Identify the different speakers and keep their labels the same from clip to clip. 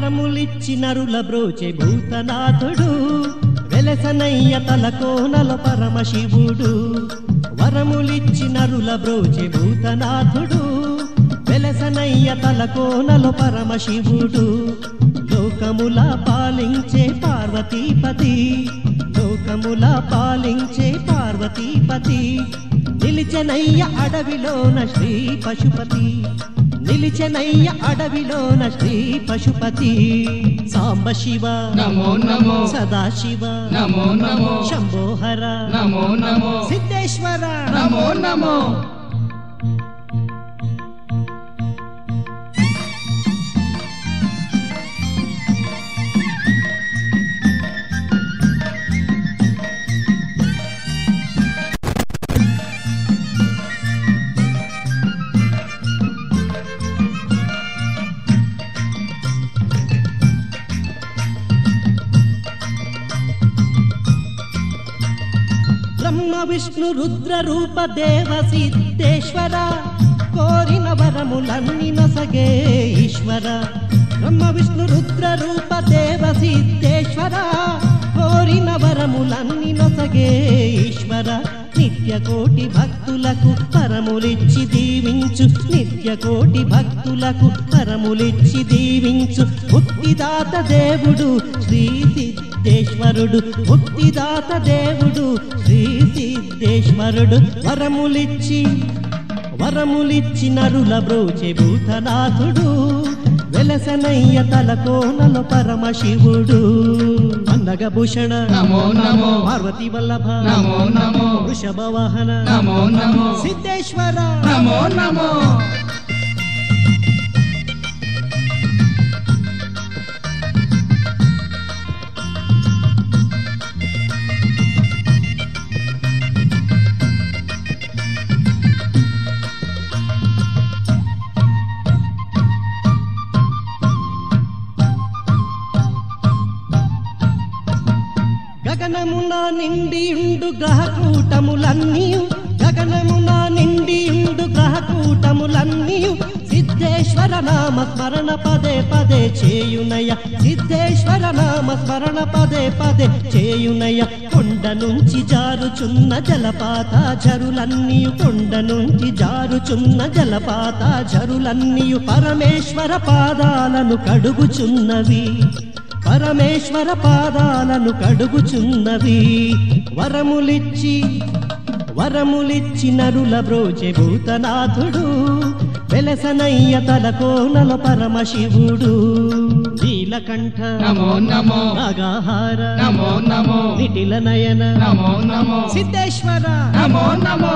Speaker 1: వరములిచ్చి నరుల బ్రోచే భూతనాథుడు వెలసనయ్య తలకోనల పరమశివుడు వరములిచ్చి నరుల బ్రోచే భూతనాథుడు వెలసనయ్య తలకోనల పరమశివుడు లోకముల పాలించే పార్వతీపతి లోకముల పాలించే పార్వతీపతి నిలిచెనయ్య అడవిలోన శ్రీ పశుపతి నిలిచెనయ్య అడవిలోన శ్రీ పశుపతి సాంబ శివ
Speaker 2: నమో నమో
Speaker 1: సదాశివ
Speaker 2: నమో నమో
Speaker 1: శంభోహర
Speaker 2: నమో నమో
Speaker 1: సిద్ధేశ్వర
Speaker 2: నమో నమో
Speaker 1: బ్రహ్మ విష్ణు రుద్ర రూప దేవ సిద్ధేశ్వర కోరిన వరములన్నీ నొసగే ఈశ్వర బ్రహ్మ విష్ణు రుద్ర రూప దేవ సిద్ధేశ్వర కోరిన వరములన్నీ నొసగే ఈశ్వర నిత్య కోటి భక్తులకు పరములిచ్చి దీవించు నిత్య కోటి భక్తులకు పరములిచ్చి దీవించు ముక్తిదాత దేవుడు శ్రీ సిద్ధేశ్వరుడు ముక్తిదాత దేవుడు శ్రీ సిద్ధేశ్వరుడు వరములిచ్చి నరుల బ్రోచే భూతనాథుడు వెలసనయ్య తలకోనల పరమశివుడు అందగభూషణ
Speaker 2: నమో నమో
Speaker 1: పార్వతీ వల్లభ
Speaker 2: నమో నమో
Speaker 1: వృషభ వాహన
Speaker 2: నమో నమో
Speaker 1: సిద్ధేశ్వర
Speaker 2: నమో నమో
Speaker 1: గగనమున నిండియుండు గ్రహకూటములన్నీ గగనమున నిండియుండు గ్రహకూటములన్నీ సిద్ధేశ్వర నామ స్మరణ పదే పదే చేయునయ్య సిద్ధేశ్వర నామ స్మరణ పదే పదే చేయునయ్య కొండ నుంచి జారుచున్న జలపాత జరులన్నీ కొండ నుంచి జారుచున్న జలపాత జరులన్నీ పరమేశ్వర పాదాలను కడుగుచున్నవి పరమేశ్వర పాదాలను కడుగుచున్నవి వరములిచ్చి నరుల బ్రోచే భూతనాథుడు వెలసనయ్య తలకోనల పరమశివుడు నీలకంఠ
Speaker 2: నమో నమో
Speaker 1: నాగాహార
Speaker 2: నమో నమో
Speaker 1: నిటిల నయన
Speaker 2: నమో నమో
Speaker 1: సిద్ధేశ్వర
Speaker 2: నమో నమో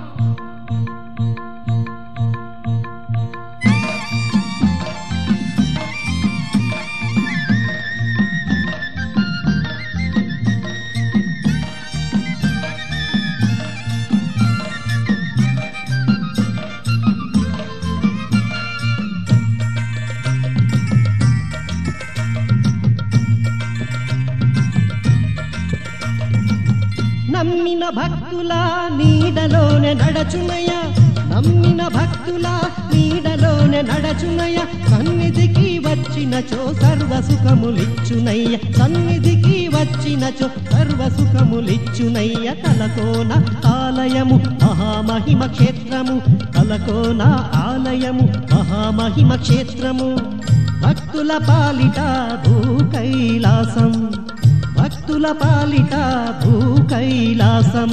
Speaker 1: నమ్మిన భక్తుల నీడలోనే నడచునయ నమ్మిన భక్తుల నీడలోనే నడచునయ సన్నిధికి వచ్చినచో సర్వ సుఖములిచ్చునయ్య సన్నిధికి వచ్చినచో సర్వ సుఖములిచ్చునయ్య తలకోన ఆలయము మహామహిమ క్షేత్రము తలకోన ఆలయము మహామహిమ క్షేత్రము భక్తుల పాలిట భూ కైలాసం భక్తుల పాలిట భూ కైలాసం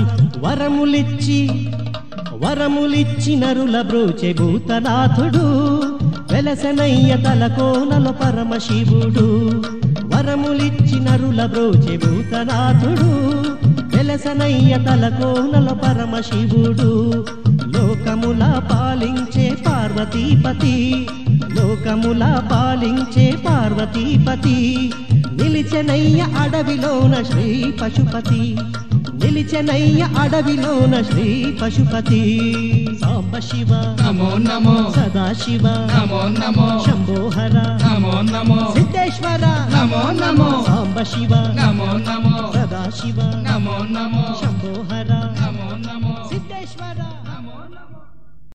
Speaker 1: వరములిచ్చి నరుల బ్రోచే భూతనాథుడు వెలసనయ్య తలకోనల పరమశివుడు వరములిచ్చి నరుల బ్రోచే భూతనాథుడు వెలసనయ్య తలకోనల పరమశివుడు లోకముల పాలించే పార్వతీపతి లోకముల పాలించే పార్వతీపతి నిలిచెనయ్య అడవిలోన శ్రీ పశుపతి నిలిచెనయ్య అడవిలోన శ్రీ పశుపతి సాంబ శివ
Speaker 2: నమో నమో
Speaker 1: సదాశివ
Speaker 2: నమో నమో
Speaker 1: శంభోహర
Speaker 2: నమో నమో
Speaker 1: సిద్ధేశ్వర
Speaker 2: నమో నమో
Speaker 1: సాంబ శివ
Speaker 2: నమో నమో
Speaker 1: సదాశివ
Speaker 2: నమో నమో
Speaker 1: శంభోహర
Speaker 2: నమో నమో
Speaker 1: సిద్ధేశ్వర
Speaker 2: నమో నమో